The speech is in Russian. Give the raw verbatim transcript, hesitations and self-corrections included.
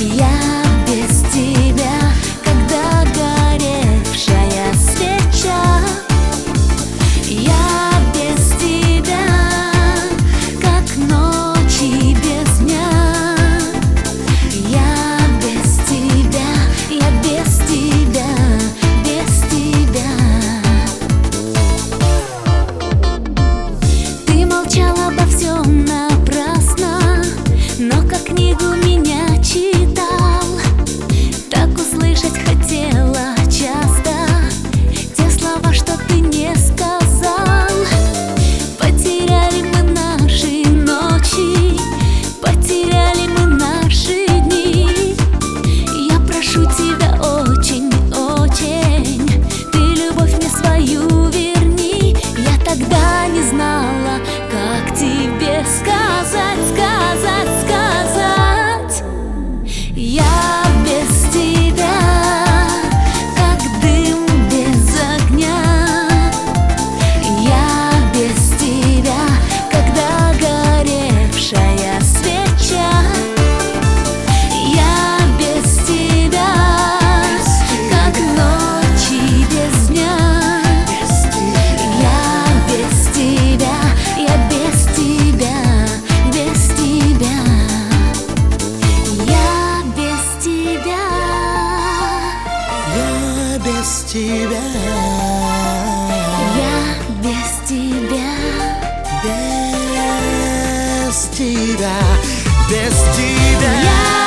Я без тебя, когда горевшая свеча. Я без тебя, как ночи без дня. Я без тебя, я без тебя, без тебя. Ты молчал обо всем напрасно, но как книгу меня читал. Так услышать хотела часто те слова, что ты не сказал. Потеряли мы наши ночи, потеряли мы наши дни. Я прошу тебя очень, очень, ты любовь мне свою верни. Я тогда не знала, как тебе сказать, сказать, сказать. Я без тебя, как дым без огня. Я без тебя, когда горевшая свеча. Я без тебя, как ночи без дня. Я без тебя, я без тебя, без тебя. Я без тебя. Я без тебя, Я без тебя. без тебя, без тебя. Я